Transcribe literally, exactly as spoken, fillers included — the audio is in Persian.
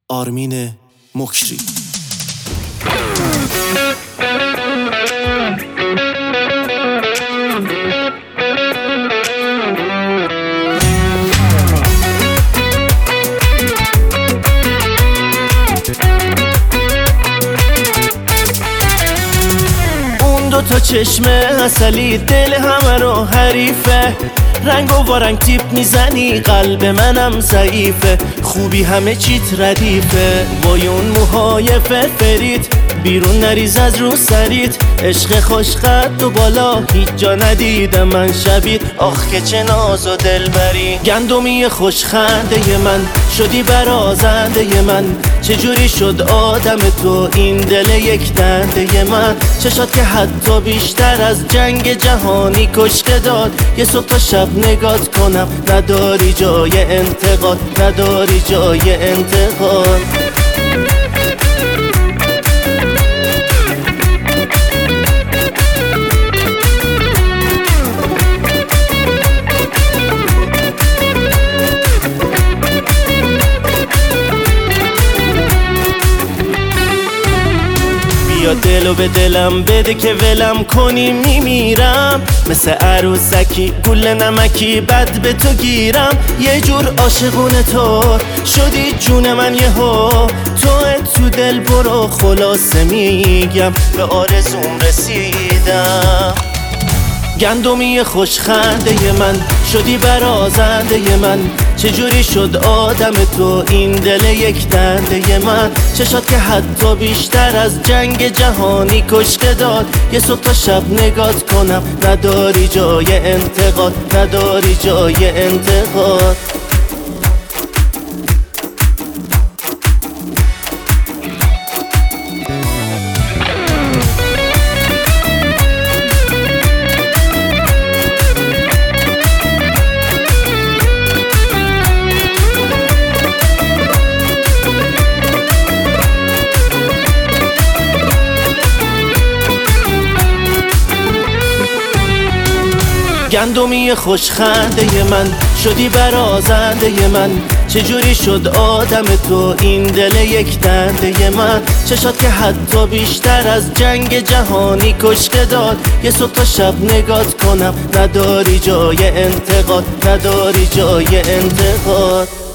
آرمین مکری. اون دو تا چشم اصلی دل همه رو حریفه، رنگ و وارنگ تیپ میزنی قلب منم ضعیفه، خوبی همه چیت ردیفه، وای اون موهای فرفریت بیرون نریز از رو سریت، عشق خوش قد و بالا هیچ جا ندیدم من شبیت، آخ که چه ناز و دلبری، گندمی خوش خنده من شدی برازنده من، چجوری شد آدم تو این دل یک دنده من، چشات که حتی بیشتر از جنگ جهانی کشته داد، یه صبح تا شب نگات کنم نداری جای انتقاد، نداری جای انتقاد. یا دلو به دلم بده که ولم کنی میمیرم، مثل عروسکی گل نمکی بد به تو گیرم، یه جور عاشقون تو شدی جون من یهو، تو تو دل برو خلاصه میگم به آرزوم رسیدم، گندمی خوش خنده من شدی برازنده من، چجوری شد آدم تو این دل یک دنده من، چشات که حتی بیشتر از جنگ جهانی کشته داد، یه صبح تا شب نگات کنم نداری جای انتقاد، نداری جای انتقاد. گندمی خوش خنده من شدی برازنده من، چجوری شد آدم تو این دل یک دنده من، چشات که حتی بیشتر از جنگ جهانی کشته داد، یه صبح تا شب نگات کنم نداری جای انتقاد، نداری جای انتقاد.